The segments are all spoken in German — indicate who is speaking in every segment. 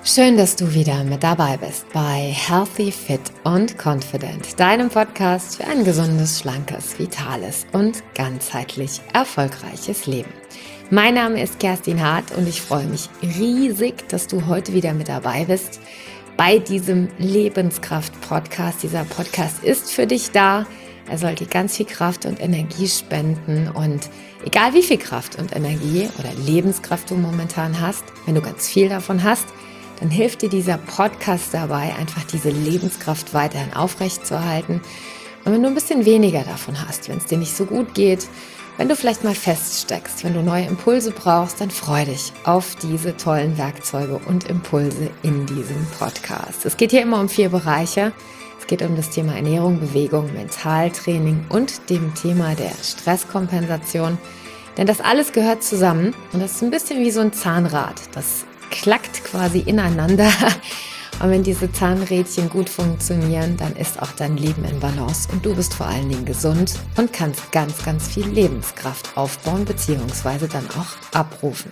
Speaker 1: Schön, dass du wieder mit dabei bist bei Healthy, Fit und Confident, deinem Podcast für ein gesundes, schlankes, vitales und ganzheitlich erfolgreiches Leben. Mein Name ist Kerstin Hart und ich freue mich riesig, dass du heute wieder mit dabei bist bei diesem Lebenskraft-Podcast. Dieser Podcast ist für dich da. Er soll dir ganz viel Kraft und Energie spenden und egal wie viel Kraft und Energie oder Lebenskraft du momentan hast, wenn du ganz viel davon hast, dann hilft dir dieser Podcast dabei, einfach diese Lebenskraft weiterhin aufrechtzuerhalten. Und wenn du ein bisschen weniger davon hast, wenn es dir nicht so gut geht, wenn du vielleicht mal feststeckst, wenn du neue Impulse brauchst, dann freu dich auf diese tollen Werkzeuge und Impulse in diesem Podcast. Es geht hier immer um 4 Bereiche. Es geht um das Thema Ernährung, Bewegung, Mentaltraining und dem Thema der Stresskompensation. Denn das alles gehört zusammen und das ist ein bisschen wie so ein Zahnrad. Das klackt quasi ineinander. Und wenn diese Zahnrädchen gut funktionieren, dann ist auch dein Leben in Balance und du bist vor allen Dingen gesund und kannst ganz, ganz viel Lebenskraft aufbauen bzw. dann auch abrufen.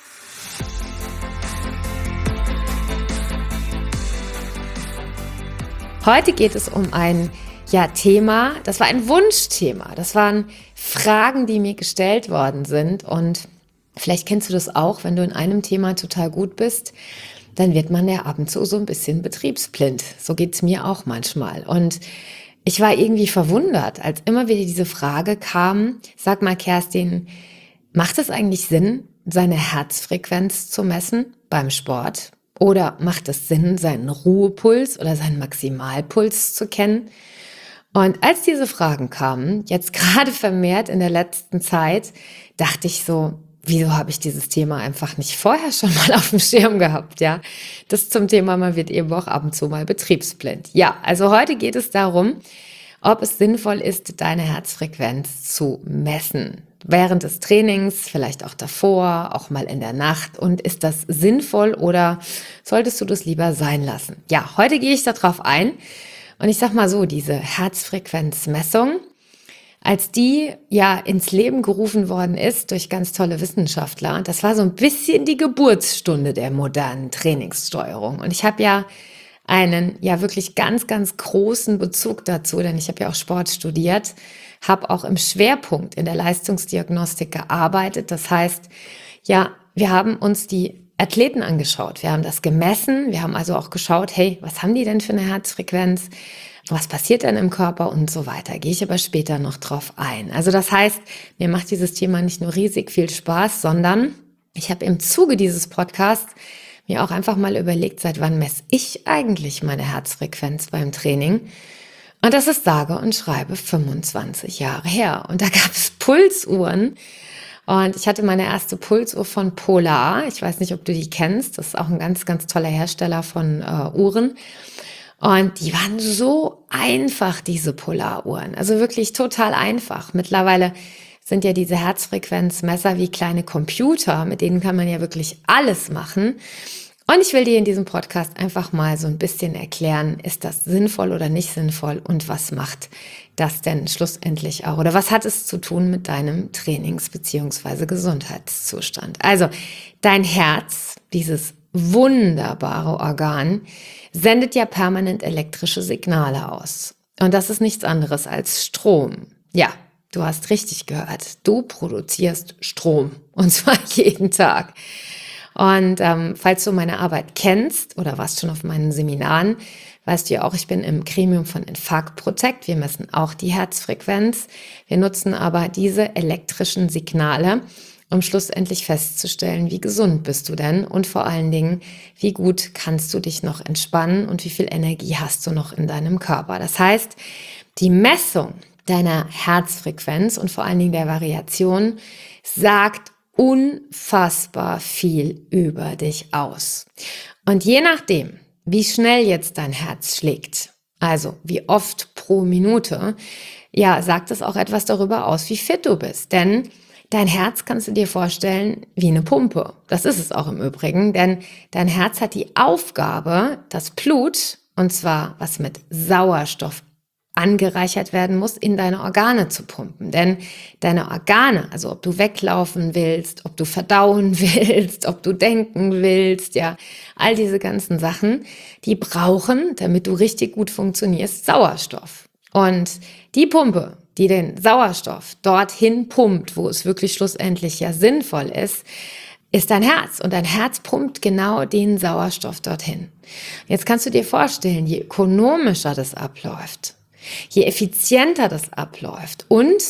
Speaker 1: Heute geht es um ein Thema, das war ein Wunschthema. Das waren Fragen, die mir gestellt worden sind und vielleicht kennst du das auch, wenn du in einem Thema total gut bist, dann wird man ja ab und zu so ein bisschen betriebsblind. So geht's mir auch manchmal. Und ich war irgendwie verwundert, als immer wieder diese Frage kam, sag mal Kerstin, macht es eigentlich Sinn, seine Herzfrequenz zu messen beim Sport? Oder macht es Sinn, seinen Ruhepuls oder seinen Maximalpuls zu kennen? Und als diese Fragen kamen, jetzt gerade vermehrt in der letzten Zeit, dachte ich so, wieso habe ich dieses Thema einfach nicht vorher schon mal auf dem Schirm gehabt, ja? Das zum Thema, man wird eben auch ab und zu mal betriebsblind. Ja, also heute geht es darum, ob es sinnvoll ist, deine Herzfrequenz zu messen. Während des Trainings, vielleicht auch davor, auch mal in der Nacht. Und ist das sinnvoll oder solltest du das lieber sein lassen? Ja, heute gehe ich darauf ein. Und ich sag mal so, diese Herzfrequenzmessung, als die ins Leben gerufen worden ist durch ganz tolle Wissenschaftler, das war so ein bisschen die Geburtsstunde der modernen Trainingssteuerung. Und ich habe ja einen wirklich ganz, ganz großen Bezug dazu, denn ich habe ja auch Sport studiert, habe auch im Schwerpunkt in der Leistungsdiagnostik gearbeitet. Das heißt, wir haben uns die Athleten angeschaut, wir haben das gemessen, wir haben also auch geschaut, hey, was haben die denn für eine Herzfrequenz? Was passiert denn im Körper und so weiter, gehe ich aber später noch drauf ein. Also das heißt, mir macht dieses Thema nicht nur riesig viel Spaß, sondern ich habe im Zuge dieses Podcasts mir auch einfach mal überlegt, seit wann messe ich eigentlich meine Herzfrequenz beim Training? Und das ist sage und schreibe 25 Jahre her. Und da gab es Pulsuhren. Und ich hatte meine erste Pulsuhr von Polar. Ich weiß nicht, ob du die kennst. Das ist auch ein ganz, ganz toller Hersteller von Uhren. Und die waren so einfach, diese Polaruhren. Also wirklich total einfach. Mittlerweile sind ja diese Herzfrequenzmesser wie kleine Computer. Mit denen kann man ja wirklich alles machen. Und ich will dir in diesem Podcast einfach mal so ein bisschen erklären, ist das sinnvoll oder nicht sinnvoll und was macht das denn schlussendlich auch? Oder was hat es zu tun mit deinem Trainings- bzw. Gesundheitszustand? Also dein Herz, dieses wunderbare Organ, sendet ja permanent elektrische Signale aus. Und das ist nichts anderes als Strom. Ja, du hast richtig gehört. Du produzierst Strom. Und zwar jeden Tag. Und falls du meine Arbeit kennst oder warst schon auf meinen Seminaren, weißt du ja auch, ich bin im Gremium von Infarkt Protect. Wir messen auch die Herzfrequenz. Wir nutzen aber diese elektrischen Signale, um schlussendlich festzustellen, wie gesund bist du denn und vor allen Dingen, wie gut kannst du dich noch entspannen und wie viel Energie hast du noch in deinem Körper. Das heißt, die Messung deiner Herzfrequenz und vor allen Dingen der Variation sagt unfassbar viel über dich aus. Und je nachdem, wie schnell jetzt dein Herz schlägt, also wie oft pro Minute, sagt es auch etwas darüber aus, wie fit du bist. Denn dein Herz kannst du dir vorstellen wie eine Pumpe. Das ist es auch im Übrigen, denn dein Herz hat die Aufgabe, das Blut, und zwar was mit Sauerstoff angereichert werden muss, in deine Organe zu pumpen. Denn deine Organe, also ob du weglaufen willst, ob du verdauen willst, ob du denken willst, ja, all diese ganzen Sachen, die brauchen, damit du richtig gut funktionierst, Sauerstoff. Und die Pumpe, die den Sauerstoff dorthin pumpt, wo es wirklich schlussendlich ja sinnvoll ist dein Herz. Und dein Herz pumpt genau den Sauerstoff dorthin. Jetzt kannst du dir vorstellen, je ökonomischer das abläuft, je effizienter das abläuft und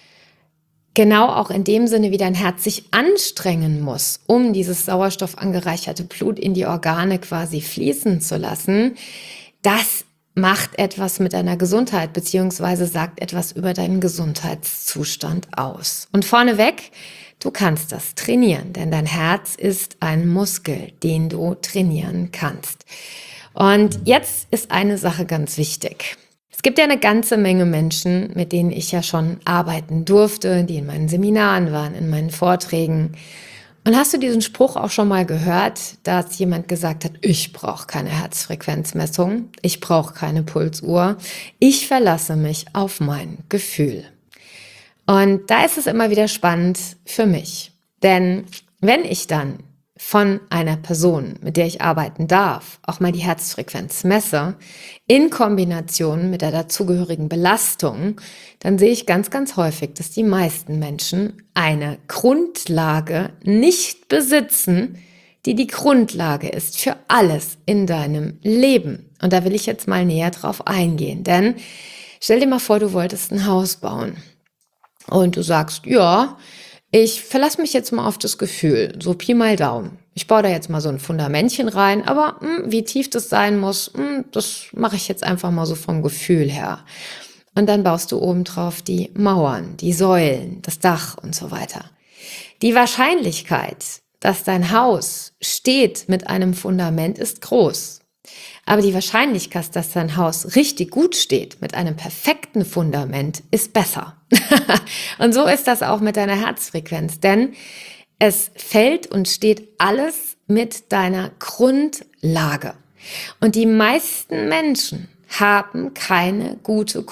Speaker 1: genau auch in dem Sinne, wie dein Herz sich anstrengen muss, um dieses sauerstoffangereicherte Blut in die Organe quasi fließen zu lassen, das macht etwas mit deiner Gesundheit beziehungsweise sagt etwas über deinen Gesundheitszustand aus. Und vorneweg, du kannst das trainieren, denn dein Herz ist ein Muskel, den du trainieren kannst. Und jetzt ist eine Sache ganz wichtig. Es gibt ja eine ganze Menge Menschen, mit denen ich ja schon arbeiten durfte, die in meinen Seminaren waren, in meinen Vorträgen. Und hast du diesen Spruch auch schon mal gehört, dass jemand gesagt hat, ich brauche keine Herzfrequenzmessung, ich brauche keine Pulsuhr, ich verlasse mich auf mein Gefühl. Und da ist es immer wieder spannend für mich, denn wenn ich dann von einer Person, mit der ich arbeiten darf, auch mal die Herzfrequenz messe, in Kombination mit der dazugehörigen Belastung, dann sehe ich ganz, ganz häufig, dass die meisten Menschen eine Grundlage nicht besitzen, die die Grundlage ist für alles in deinem Leben. Und da will ich jetzt mal näher drauf eingehen, denn stell dir mal vor, du wolltest ein Haus bauen und du sagst, ja, ich verlasse mich jetzt mal auf das Gefühl, so Pi mal Daumen. Ich baue da jetzt mal so ein Fundamentchen rein, aber wie tief das sein muss, das mache ich jetzt einfach mal so vom Gefühl her. Und dann baust du obendrauf die Mauern, die Säulen, das Dach und so weiter. Die Wahrscheinlichkeit, dass dein Haus steht mit einem Fundament, ist groß. Aber die Wahrscheinlichkeit, dass dein Haus richtig gut steht, mit einem perfekten Fundament, ist besser. Und so ist das auch mit deiner Herzfrequenz, denn es fällt und steht alles mit deiner Grundlage. Und die meisten Menschen haben keine gute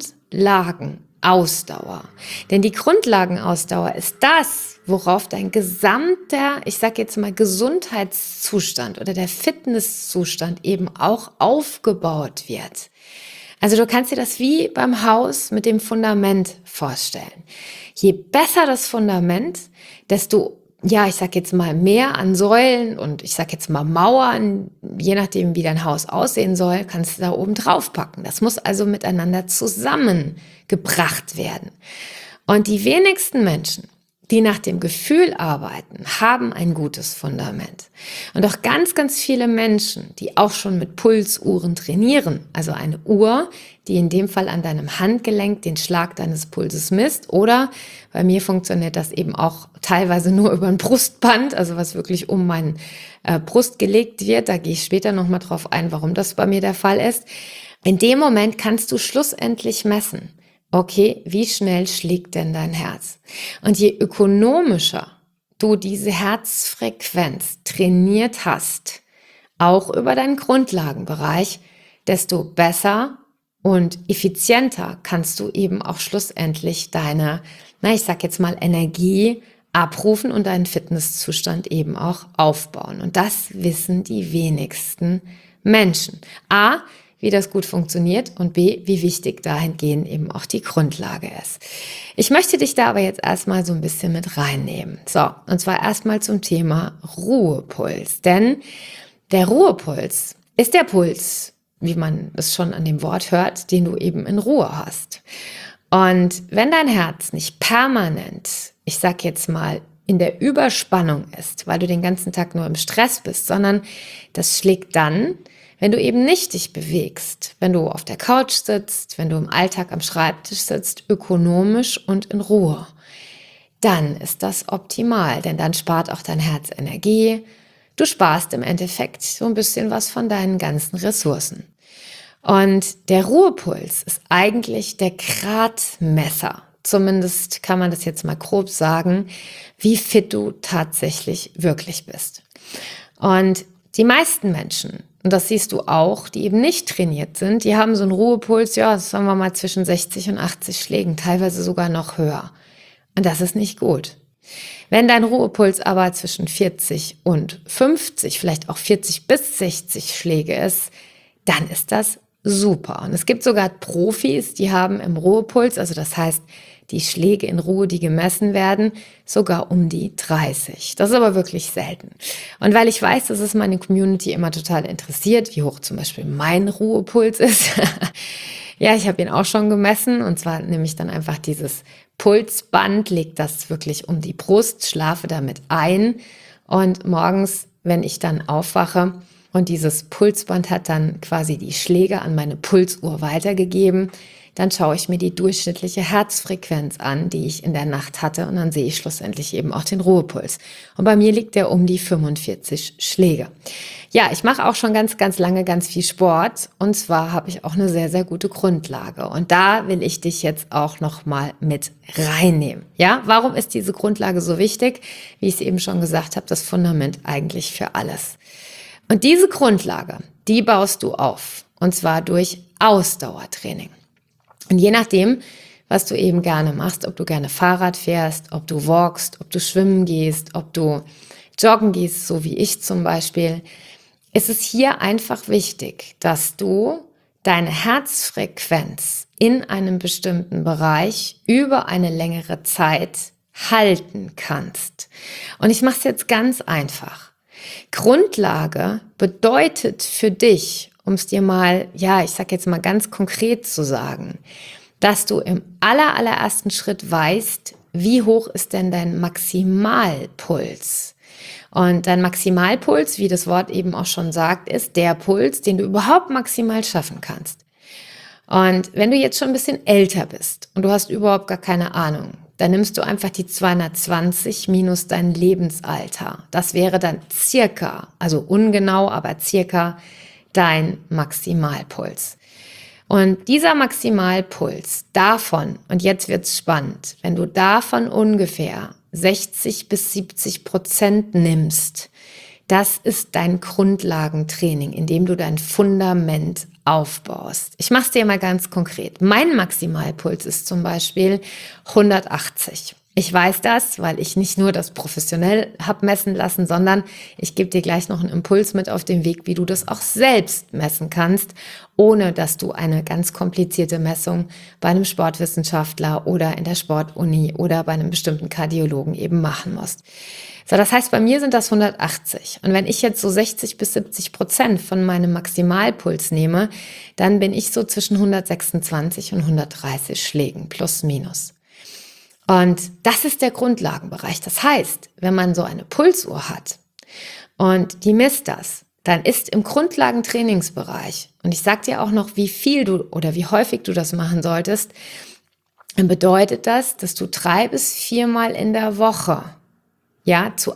Speaker 1: Grundlagenausdauer. Denn die Grundlagenausdauer ist das, worauf dein gesamter, ich sage jetzt mal Gesundheitszustand oder der Fitnesszustand eben auch aufgebaut wird. Also du kannst dir das wie beim Haus mit dem Fundament vorstellen. Je besser das Fundament, desto, ja, ich sag jetzt mal mehr an Säulen und ich sag jetzt mal Mauern, je nachdem wie dein Haus aussehen soll, kannst du da oben drauf packen. Das muss also miteinander zusammengebracht werden. Und die wenigsten Menschen, die nach dem Gefühl arbeiten, haben ein gutes Fundament. Und auch ganz, ganz viele Menschen, die auch schon mit Pulsuhren trainieren, also eine Uhr, die in dem Fall an deinem Handgelenk den Schlag deines Pulses misst, oder bei mir funktioniert das eben auch teilweise nur über ein Brustband, also was wirklich um meine Brust gelegt wird. Da gehe ich später nochmal drauf ein, warum das bei mir der Fall ist. In dem Moment kannst du schlussendlich messen, okay, wie schnell schlägt denn dein Herz? Und je ökonomischer du diese Herzfrequenz trainiert hast, auch über deinen Grundlagenbereich, desto besser und effizienter kannst du eben auch schlussendlich deine, ich sag jetzt mal Energie abrufen und deinen Fitnesszustand eben auch aufbauen. Und das wissen die wenigsten Menschen. A, wie das gut funktioniert und B, wie wichtig dahingehend eben auch die Grundlage ist. Ich möchte dich da aber jetzt erstmal so ein bisschen mit reinnehmen. So, und zwar erstmal zum Thema Ruhepuls. Denn der Ruhepuls ist der Puls, wie man es schon an dem Wort hört, den du eben in Ruhe hast. Und wenn dein Herz nicht permanent, ich sag jetzt mal, in der Überspannung ist, weil du den ganzen Tag nur im Stress bist, sondern das schlägt dann, wenn du eben nicht dich bewegst, wenn du auf der Couch sitzt, wenn du im Alltag am Schreibtisch sitzt, ökonomisch und in Ruhe, dann ist das optimal, denn dann spart auch dein Herz Energie. Du sparst im Endeffekt so ein bisschen was von deinen ganzen Ressourcen. Und der Ruhepuls ist eigentlich der Gradmesser. Zumindest kann man das jetzt mal grob sagen, wie fit du tatsächlich wirklich bist. Und die meisten Menschen und das siehst du auch, die eben nicht trainiert sind, die haben so einen Ruhepuls, ja, sagen wir mal zwischen 60 und 80 Schlägen, teilweise sogar noch höher. Und das ist nicht gut. Wenn dein Ruhepuls aber zwischen 40 und 50, vielleicht auch 40 bis 60 Schläge ist, dann ist das super. Und es gibt sogar Profis, die haben im Ruhepuls, also das heißt, die Schläge in Ruhe, die gemessen werden, sogar um die 30. Das ist aber wirklich selten. Und weil ich weiß, dass es meine Community immer total interessiert, wie hoch zum Beispiel mein Ruhepuls ist. Ja, ich habe ihn auch schon gemessen, und zwar nehme ich dann einfach dieses Pulsband, lege das wirklich um die Brust, schlafe damit ein, und morgens, wenn ich dann aufwache und dieses Pulsband hat dann quasi die Schläge an meine Pulsuhr weitergegeben, dann schaue ich mir die durchschnittliche Herzfrequenz an, die ich in der Nacht hatte, und dann sehe ich schlussendlich eben auch den Ruhepuls. Und bei mir liegt der um die 45 Schläge. Ja, ich mache auch schon ganz, ganz lange ganz viel Sport, und zwar habe ich auch eine sehr, sehr gute Grundlage. Und da will ich dich jetzt auch noch mal mit reinnehmen. Ja, warum ist diese Grundlage so wichtig? Wie ich es eben schon gesagt habe, das Fundament eigentlich für alles. Und diese Grundlage, die baust du auf, und zwar durch Ausdauertraining. Und je nachdem, was du eben gerne machst, ob du gerne Fahrrad fährst, ob du walkst, ob du schwimmen gehst, ob du joggen gehst, so wie ich zum Beispiel, ist es hier einfach wichtig, dass du deine Herzfrequenz in einem bestimmten Bereich über eine längere Zeit halten kannst. Und ich mache es jetzt ganz einfach. Grundlage bedeutet für dich, um es dir mal, ja, ich sag jetzt mal ganz konkret zu sagen, dass du im allerersten Schritt weißt, wie hoch ist denn dein Maximalpuls? Und dein Maximalpuls, wie das Wort eben auch schon sagt, ist der Puls, den du überhaupt maximal schaffen kannst. Und wenn du jetzt schon ein bisschen älter bist und du hast überhaupt gar keine Ahnung, dann nimmst du einfach die 220 minus dein Lebensalter. Das wäre dann circa, also ungenau, aber circa dein Maximalpuls. Und dieser Maximalpuls davon, und jetzt wird's spannend, wenn du davon ungefähr 60 bis 70% nimmst, das ist dein Grundlagentraining, in dem du dein Fundament aufbaust. Ich mache es dir mal ganz konkret. Mein Maximalpuls ist zum Beispiel 180. Ich weiß das, weil ich nicht nur das professionell habe messen lassen, sondern ich gebe dir gleich noch einen Impuls mit auf den Weg, wie du das auch selbst messen kannst, ohne dass du eine ganz komplizierte Messung bei einem Sportwissenschaftler oder in der Sportuni oder bei einem bestimmten Kardiologen eben machen musst. So, das heißt, bei mir sind das 180. Und wenn ich jetzt so 60 bis 70% von meinem Maximalpuls nehme, dann bin ich so zwischen 126 und 130 Schlägen plus minus. Und das ist der Grundlagenbereich. Das heißt, wenn man so eine Pulsuhr hat und die misst das, dann ist im Grundlagentrainingsbereich, und ich sage dir auch noch, wie viel du oder wie häufig du das machen solltest, dann bedeutet das, dass du 3 bis 4 Mal in der Woche, ja, zu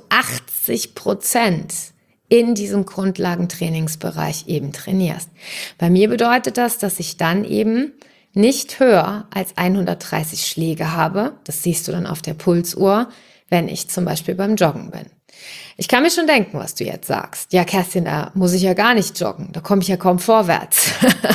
Speaker 1: 80% in diesem Grundlagentrainingsbereich eben trainierst. Bei mir bedeutet das, dass ich dann eben nicht höher als 130 Schläge habe. Das siehst du dann auf der Pulsuhr, wenn ich zum Beispiel beim Joggen bin. Ich kann mir schon denken, was du jetzt sagst. Ja, Kerstin, da muss ich ja gar nicht joggen. Da komme ich ja kaum vorwärts.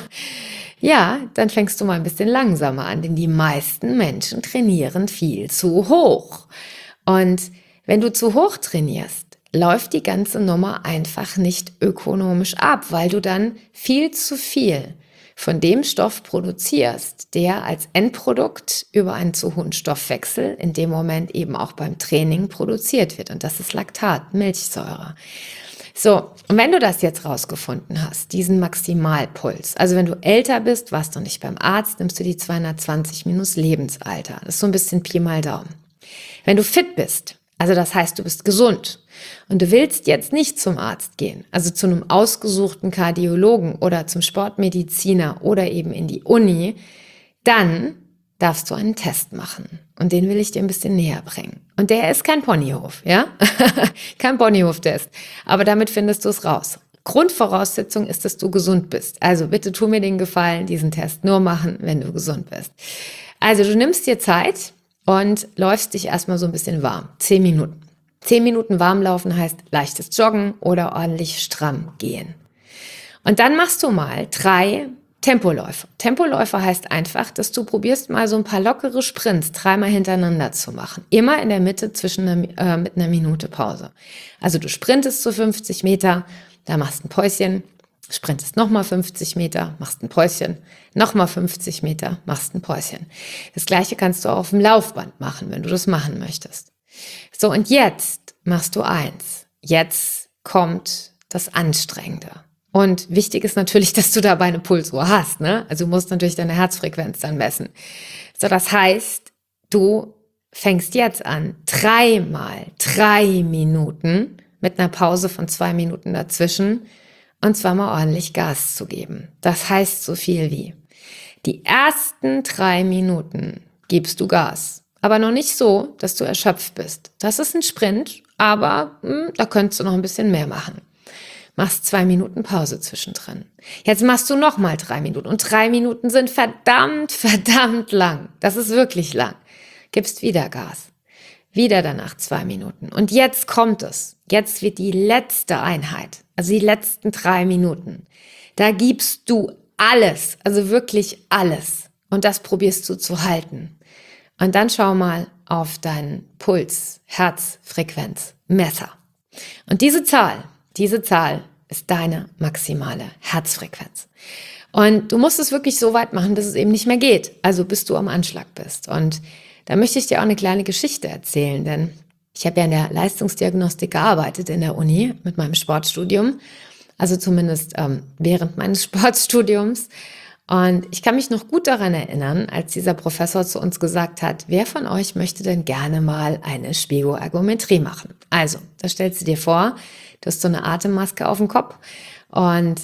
Speaker 1: Ja, dann fängst du mal ein bisschen langsamer an, denn die meisten Menschen trainieren viel zu hoch. Und wenn du zu hoch trainierst, läuft die ganze Nummer einfach nicht ökonomisch ab, weil du dann viel zu viel von dem Stoff produzierst, der als Endprodukt über einen zu hohen Stoffwechsel in dem Moment eben auch beim Training produziert wird. Und das ist Laktat, Milchsäure. So, und wenn du das jetzt rausgefunden hast, diesen Maximalpuls, also wenn du älter bist, warst du nicht beim Arzt, nimmst du die 220 minus Lebensalter. Das ist so ein bisschen Pi mal Daumen. Wenn du fit bist, also das heißt, du bist gesund und du willst jetzt nicht zum Arzt gehen, also zu einem ausgesuchten Kardiologen oder zum Sportmediziner oder eben in die Uni, dann darfst du einen Test machen. Und den will ich dir ein bisschen näher bringen. Und der ist kein Ponyhof, ja? Kein Ponyhof-Test. Aber damit findest du es raus. Grundvoraussetzung ist, dass du gesund bist. Also bitte tu mir den Gefallen, diesen Test nur machen, wenn du gesund bist. Also du nimmst dir Zeit und läufst dich erstmal so ein bisschen warm. 10 Minuten. 10 Minuten warm laufen heißt leichtes Joggen oder ordentlich stramm gehen. Und dann machst du mal 3 Tempoläufe. Tempoläufe heißt einfach, dass du probierst mal so ein paar lockere Sprints 3-mal hintereinander zu machen. Immer in der Mitte mit einer Minute Pause. Also du sprintest so 50 Meter, da machst ein Päuschen, sprintest nochmal 50 Meter, machst ein Päuschen, nochmal 50 Meter, machst ein Päuschen. Das Gleiche kannst du auch auf dem Laufband machen, wenn du das machen möchtest. So, und jetzt machst du eins. Jetzt kommt das Anstrengende. Und wichtig ist natürlich, dass du dabei eine Pulsuhr hast, ne? Also du musst natürlich deine Herzfrequenz dann messen. So, das heißt, du fängst jetzt an, 3-mal 3 Minuten mit einer Pause von 2 Minuten dazwischen und zwar mal ordentlich Gas zu geben. Das heißt so viel wie: Die ersten 3 Minuten gibst du Gas, aber noch nicht so, dass du erschöpft bist. Das ist ein Sprint, aber da könntest du noch ein bisschen mehr machen. Machst 2 Minuten Pause zwischendrin. Jetzt machst du nochmal 3 Minuten. Und 3 Minuten sind verdammt lang. Das ist wirklich lang. Gibst wieder Gas. Wieder danach 2 Minuten. Und jetzt kommt es. Jetzt wird die letzte Einheit. Also die letzten 3 Minuten. Da gibst du alles. Also wirklich alles. Und das probierst du zu halten. Und dann schau mal auf deinen Puls, Herzfrequenz, Messer. Und diese Zahl ist deine maximale Herzfrequenz. Und du musst es wirklich so weit machen, dass es eben nicht mehr geht. Also bis du am Anschlag bist. Und da möchte ich dir auch eine kleine Geschichte erzählen, denn ich habe ja in der Leistungsdiagnostik gearbeitet in der Uni mit meinem Sportstudium. Also zumindest während meines Sportstudiums. Und ich kann mich noch gut daran erinnern, als dieser Professor zu uns gesagt hat: Wer von euch möchte denn gerne mal eine Spiroergometrie machen? Also, da stellst du dir vor, du hast so eine Atemmaske auf dem Kopf und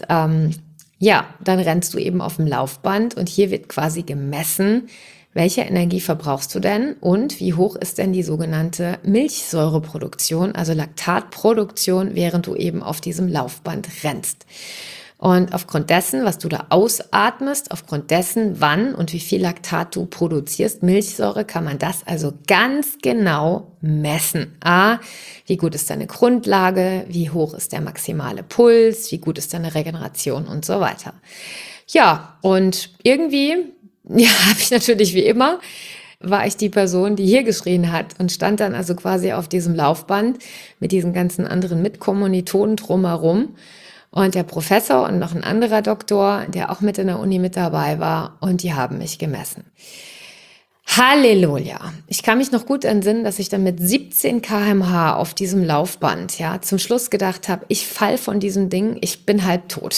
Speaker 1: dann rennst du eben auf dem Laufband und hier wird quasi gemessen, welche Energie verbrauchst du denn und wie hoch ist denn die sogenannte Milchsäureproduktion, also Laktatproduktion, während du eben auf diesem Laufband rennst. Und aufgrund dessen, was du da ausatmest, aufgrund dessen, wann und wie viel Laktat du produzierst, Milchsäure, kann man das also ganz genau messen. Wie gut ist deine Grundlage, wie hoch ist der maximale Puls, wie gut ist deine Regeneration und so weiter. Ja, und irgendwie, habe ich natürlich wie immer, war ich die Person, die hier geschrien hat und stand dann also quasi auf diesem Laufband mit diesen ganzen anderen Mitkommilitonen drumherum. Und der Professor und noch ein anderer Doktor, der auch mit in der Uni mit dabei war, und die haben mich gemessen. Halleluja! Ich kann mich noch gut entsinnen, dass ich dann mit 17 km/h auf diesem Laufband zum Schluss gedacht habe, ich fall von diesem Ding, ich bin halb tot.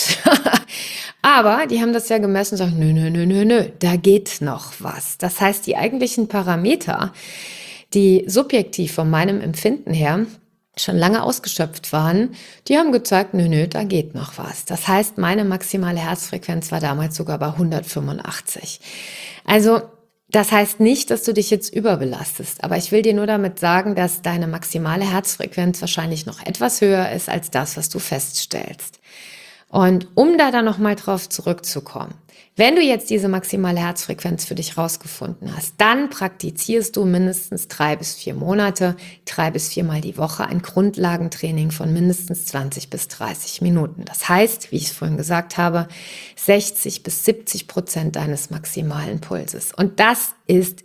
Speaker 1: Aber die haben das ja gemessen und sagen, nö, da geht noch was. Das heißt, die eigentlichen Parameter, die subjektiv von meinem Empfinden her schon lange ausgeschöpft waren, die haben gezeigt, nö, da geht noch was. Das heißt, meine maximale Herzfrequenz war damals sogar bei 185. Also das heißt nicht, dass du dich jetzt überbelastest, aber ich will dir nur damit sagen, dass deine maximale Herzfrequenz wahrscheinlich noch etwas höher ist als das, was du feststellst. Und um da dann nochmal drauf zurückzukommen, wenn du jetzt diese maximale Herzfrequenz für dich rausgefunden hast, dann praktizierst du mindestens 3 bis 4 Monate, 3 bis 4 Mal die Woche ein Grundlagentraining von mindestens 20 bis 30 Minuten. Das heißt, wie ich es vorhin gesagt habe, 60 bis 70% deines maximalen Pulses. Und das ist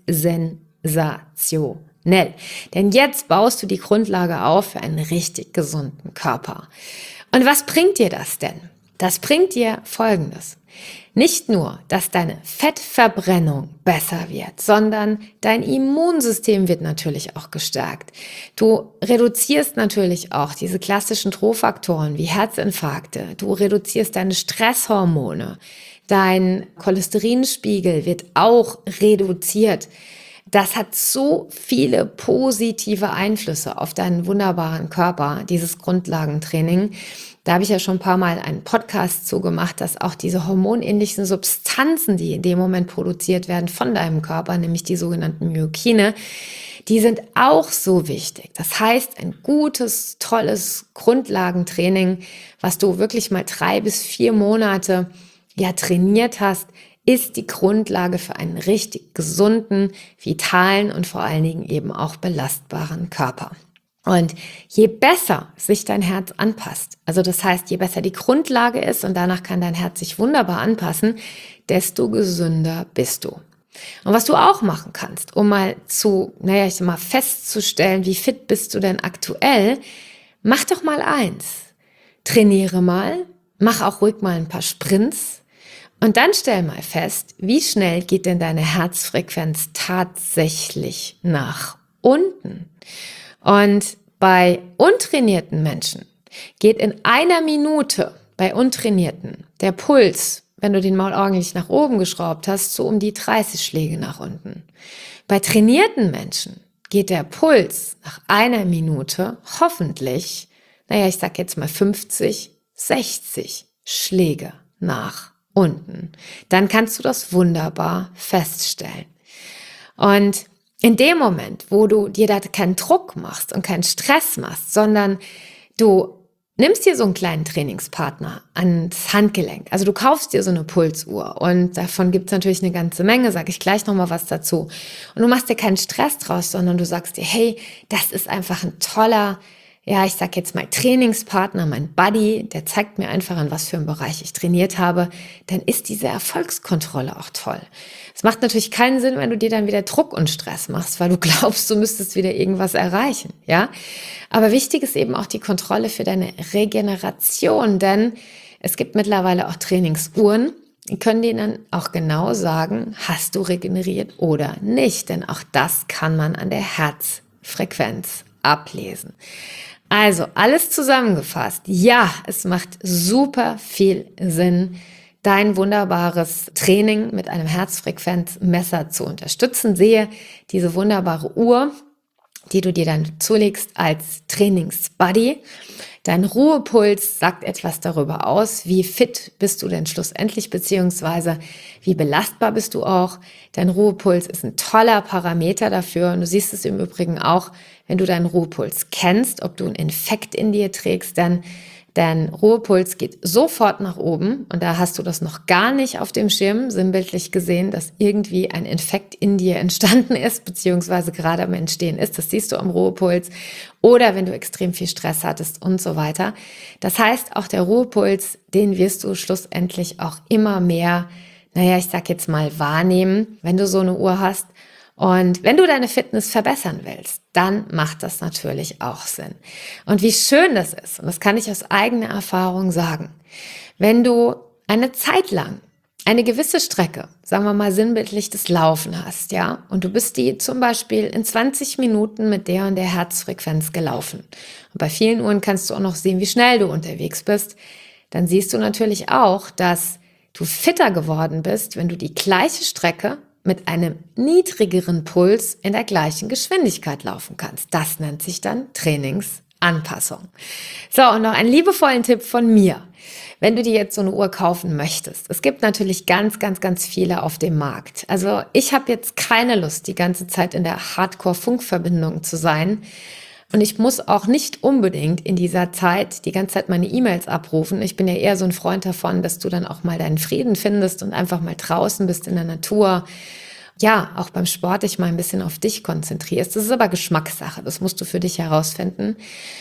Speaker 1: sensationell. Denn jetzt baust du die Grundlage auf für einen richtig gesunden Körper. Und was bringt dir das denn? Das bringt dir Folgendes. Nicht nur, dass deine Fettverbrennung besser wird, sondern dein Immunsystem wird natürlich auch gestärkt. Du reduzierst natürlich auch diese klassischen Drohfaktoren wie Herzinfarkte. Du reduzierst deine Stresshormone. Dein Cholesterinspiegel wird auch reduziert. Das hat so viele positive Einflüsse auf deinen wunderbaren Körper, dieses Grundlagentraining. Da habe ich ja schon ein paar Mal einen Podcast zu gemacht, dass auch diese hormonähnlichen Substanzen, die in dem Moment produziert werden von deinem Körper, nämlich die sogenannten Myokine, die sind auch so wichtig. Das heißt, ein gutes, tolles Grundlagentraining, was du wirklich mal 3 bis 4 Monate trainiert hast, ist die Grundlage für einen richtig gesunden, vitalen und vor allen Dingen eben auch belastbaren Körper. Und je besser sich dein Herz anpasst, also das heißt, je besser die Grundlage ist und danach kann dein Herz sich wunderbar anpassen, desto gesünder bist du. Und was du auch machen kannst, um mal festzustellen, wie fit bist du denn aktuell, mach doch mal eins. Trainiere mal, mach auch ruhig mal ein paar Sprints und dann stell mal fest, wie schnell geht denn deine Herzfrequenz tatsächlich nach unten. Und bei untrainierten Menschen geht in einer Minute bei untrainierten der Puls, wenn du den mal ordentlich nach oben geschraubt hast, so um die 30 Schläge nach unten. Bei trainierten Menschen geht der Puls nach einer Minute hoffentlich, ich sag jetzt mal 50, 60 Schläge nach unten. Dann kannst du das wunderbar feststellen. Und in dem Moment, wo du dir da keinen Druck machst und keinen Stress machst, sondern du nimmst dir so einen kleinen Trainingspartner ans Handgelenk. Also du kaufst dir so eine Pulsuhr und davon gibt es natürlich eine ganze Menge, sage ich gleich nochmal was dazu. Und du machst dir keinen Stress draus, sondern du sagst dir, hey, das ist einfach ein toller, ich sag jetzt mal Trainingspartner, mein Buddy, der zeigt mir einfach, in was für einem Bereich ich trainiert habe, dann ist diese Erfolgskontrolle auch toll. Es macht natürlich keinen Sinn, wenn du dir dann wieder Druck und Stress machst, weil du glaubst, du müsstest wieder irgendwas erreichen, ja? Aber wichtig ist eben auch die Kontrolle für deine Regeneration, denn es gibt mittlerweile auch Trainingsuhren, die können dir dann auch genau sagen, hast du regeneriert oder nicht, denn auch das kann man an der Herzfrequenz ablesen. Also, alles zusammengefasst. Ja, es macht super viel Sinn, dein wunderbares Training mit einem Herzfrequenzmesser zu unterstützen. Sehe diese wunderbare Uhr, die du dir dann zulegst als Trainingsbuddy. Dein Ruhepuls sagt etwas darüber aus, wie fit bist du denn schlussendlich, beziehungsweise wie belastbar bist du auch. Dein Ruhepuls ist ein toller Parameter dafür und du siehst es im Übrigen auch, wenn du deinen Ruhepuls kennst, ob du einen Infekt in dir trägst, dann dein Ruhepuls geht sofort nach oben und da hast du das noch gar nicht auf dem Schirm, sinnbildlich gesehen, dass irgendwie ein Infekt in dir entstanden ist, beziehungsweise gerade am Entstehen ist. Das siehst du am Ruhepuls oder wenn du extrem viel Stress hattest und so weiter. Das heißt, auch der Ruhepuls, den wirst du schlussendlich auch immer mehr, ich sag jetzt mal wahrnehmen, wenn du so eine Uhr hast. Und wenn du deine Fitness verbessern willst, dann macht das natürlich auch Sinn. Und wie schön das ist, und das kann ich aus eigener Erfahrung sagen, wenn du eine Zeit lang eine gewisse Strecke, sagen wir mal sinnbildlich das Laufen hast, ja, und du bist die zum Beispiel in 20 Minuten mit der und der Herzfrequenz gelaufen. Und bei vielen Uhren kannst du auch noch sehen, wie schnell du unterwegs bist. Dann siehst du natürlich auch, dass du fitter geworden bist, wenn du die gleiche Strecke mit einem niedrigeren Puls in der gleichen Geschwindigkeit laufen kannst. Das nennt sich dann Trainingsanpassung. So, und noch einen liebevollen Tipp von mir. Wenn du dir jetzt so eine Uhr kaufen möchtest, es gibt natürlich ganz, ganz, ganz viele auf dem Markt. Also ich habe jetzt keine Lust, die ganze Zeit in der Hardcore-Funkverbindung zu sein. Und ich muss auch nicht unbedingt in dieser Zeit die ganze Zeit meine E-Mails abrufen. Ich bin ja eher so ein Freund davon, dass du dann auch mal deinen Frieden findest und einfach mal draußen bist in der Natur. Ja, auch beim Sport dich mal ein bisschen auf dich konzentrierst. Das ist aber Geschmackssache. Das musst du für dich herausfinden.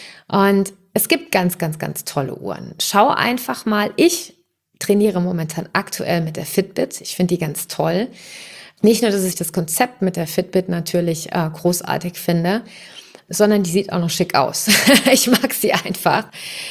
Speaker 1: Und es gibt ganz, ganz, ganz tolle Uhren. Schau einfach mal. Ich trainiere momentan aktuell mit der Fitbit. Ich finde die ganz toll. Nicht nur, dass ich das Konzept mit der Fitbit natürlich großartig finde, sondern die sieht auch noch schick aus. Ich mag sie einfach.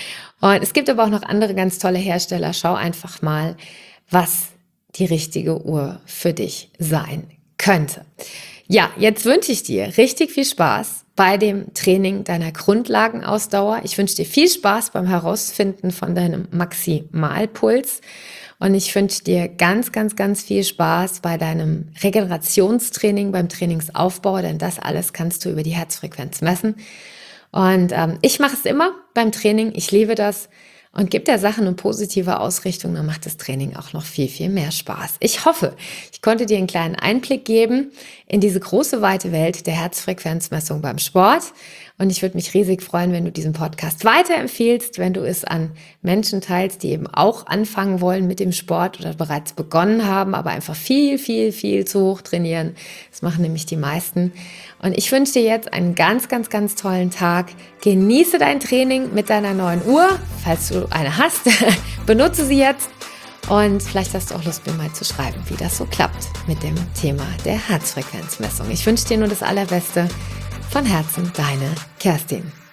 Speaker 1: Und es gibt aber auch noch andere ganz tolle Hersteller. Schau einfach mal, was die richtige Uhr für dich sein könnte. Ja, jetzt wünsche ich dir richtig viel Spaß bei dem Training deiner Grundlagenausdauer. Ich wünsche dir viel Spaß beim Herausfinden von deinem Maximalpuls. Und ich wünsche dir ganz, ganz, ganz viel Spaß bei deinem Regenerationstraining, beim Trainingsaufbau, denn das alles kannst du über die Herzfrequenz messen. Und ich mache es immer beim Training. Ich liebe das. Und gib der Sache eine positive Ausrichtung, dann macht das Training auch noch viel, viel mehr Spaß. Ich hoffe, ich konnte dir einen kleinen Einblick geben in diese große, weite Welt der Herzfrequenzmessung beim Sport. Und ich würde mich riesig freuen, wenn du diesen Podcast weiterempfiehlst, wenn du es an Menschen teilst, die eben auch anfangen wollen mit dem Sport oder bereits begonnen haben, aber einfach viel, viel, viel zu hoch trainieren. Das machen nämlich die meisten. Und ich wünsche dir jetzt einen ganz, ganz, ganz tollen Tag. Genieße dein Training mit deiner neuen Uhr. Falls du eine hast, benutze sie jetzt. Und vielleicht hast du auch Lust, mir mal zu schreiben, wie das so klappt mit dem Thema der Herzfrequenzmessung. Ich wünsche dir nur das Allerbeste. Von Herzen, deine Kerstin.